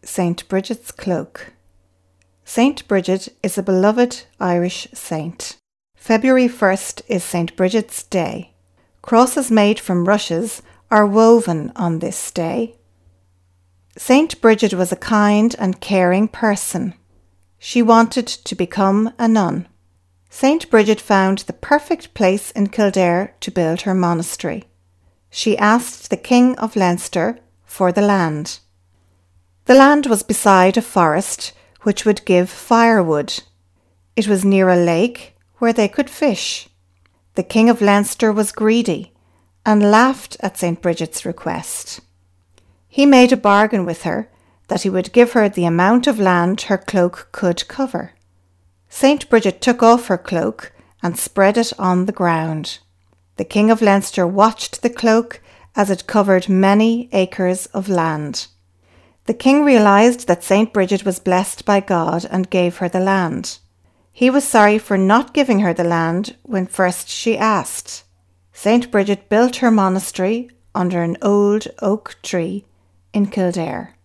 St. Bridget's Cloak. St. Bridget is a beloved Irish saint. February 1st is St. Bridget's Day. Crosses made from rushes are woven on this day. St. Bridget was a kind and caring person. She wanted to become a nun. St. Bridget found the perfect place in Kildare to build her monastery. She asked the King of Leinster for the land. The land was beside a forest which would give firewood. It was near a lake where they could fish. The King of Leinster was greedy and laughed at St. Bridget's request. He made a bargain with her that he would give her the amount of land her cloak could cover. St. Bridget took off her cloak and spread it on the ground. The King of Leinster watched the cloak as it covered many acres of land. The king realised that St. Bridget was blessed by God and gave her the land. He was sorry for not giving her the land when first she asked. St. Bridget built her monastery under an old oak tree in Kildare.